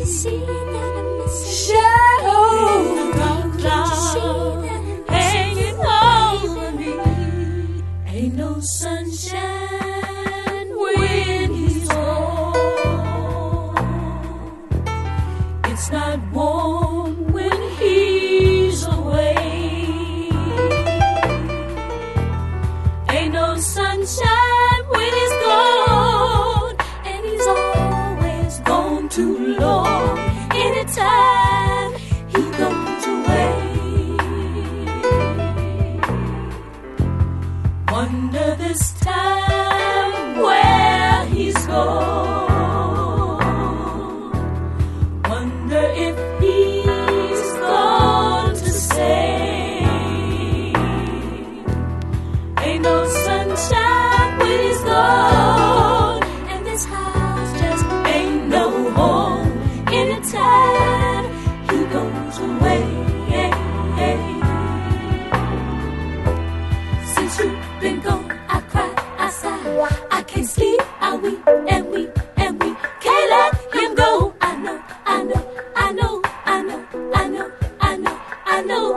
see that I'm missing. Shadow cloud hanging over me. Ain't no sunshine when he's gone. It's not warm when he's away. Ain't no sunshine when he's gone, and he's always gone too long. Anytime he goes away, wonder this time where he's gone. Wonder if he's gone to stay. Ain't no sunshine when he's gone, and this house just ain't no home. Anytime he goes away. Since you've been gone, I cry, I sigh, I can't sleep, I weep and weep and weep. Can't let him go. I know, I know, I know, I know, I know, I know, I know.